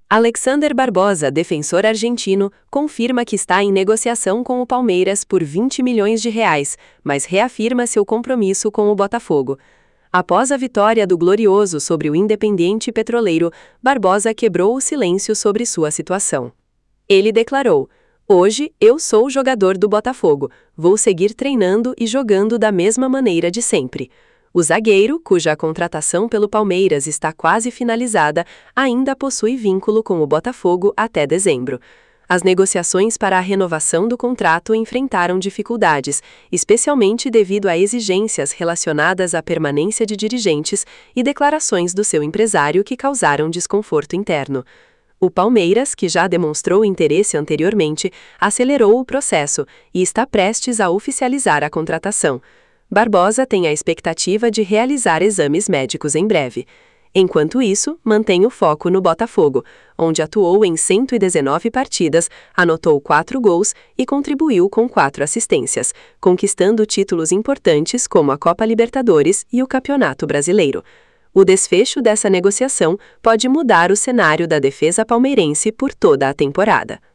Alexander Barbosa, defensor argentino, confirma que está em negociação com o Palmeiras por R$ 20 milhões, mas reafirma seu compromisso com o Botafogo. Após a vitória do Glorioso sobre o Independiente Petroleiro, Barbosa quebrou o silêncio sobre sua situação. Ele declarou: "Hoje, eu sou jogador do Botafogo, vou seguir treinando e jogando da mesma maneira de sempre." O zagueiro, cuja contratação pelo Palmeiras está quase finalizada, ainda possui vínculo com o Botafogo até dezembro. As negociações para a renovação do contrato enfrentaram dificuldades, especialmente devido a exigências relacionadas à permanência de dirigentes e declarações do seu empresário que causaram desconforto interno. O Palmeiras, que já demonstrou interesse anteriormente, acelerou o processo e está prestes a oficializar a contratação. Barbosa tem a expectativa de realizar exames médicos em breve. Enquanto isso, mantém o foco no Botafogo, onde atuou em 119 partidas, anotou 4 gols e contribuiu com 4 assistências, conquistando títulos importantes como a Copa Libertadores e o Campeonato Brasileiro. O desfecho dessa negociação pode mudar o cenário da defesa palmeirense por toda a temporada.